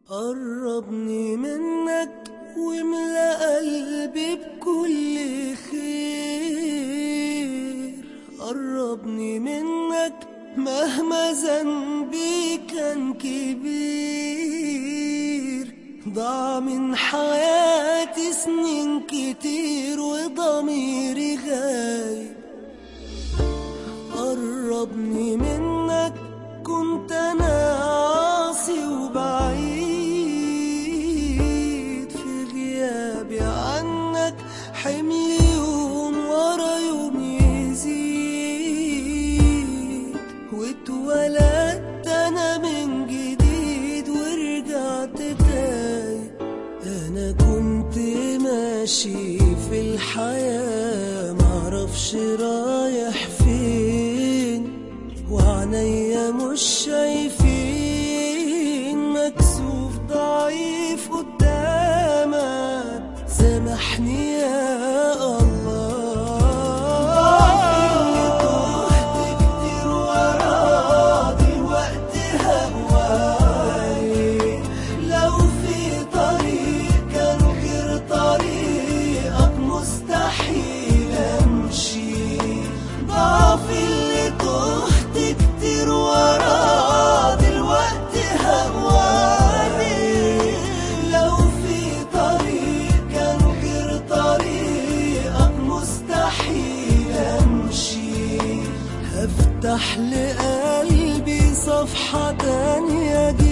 قربني منك واملأ قلبي بكل خير. قربني منك مهما ذنبي كان كبير. ضاع من حياتي سنين كتير وضميري غايب. قربني منك كنت انا عاصي وبعيد. في غيابي عنك حملي يوم ورا يوم يزيد. واتولدت انا من جديد ورجعت تايه. انا كنت ماشي في الحياة معرفش رايح فين، وعنيا مش شايفين. مكسوف ضعيف قدامك سامحني يا الله. اللي تهت كتير وراه دلوقتي هواي. لو في طريق كان غير طريقك مستحيل امشي. ضعف اللي تهت كتير وراه دلوقتي هواني. لو في طريق كان غير طريقك مستحيل امشي. هفتح لقلبي صفحة تانية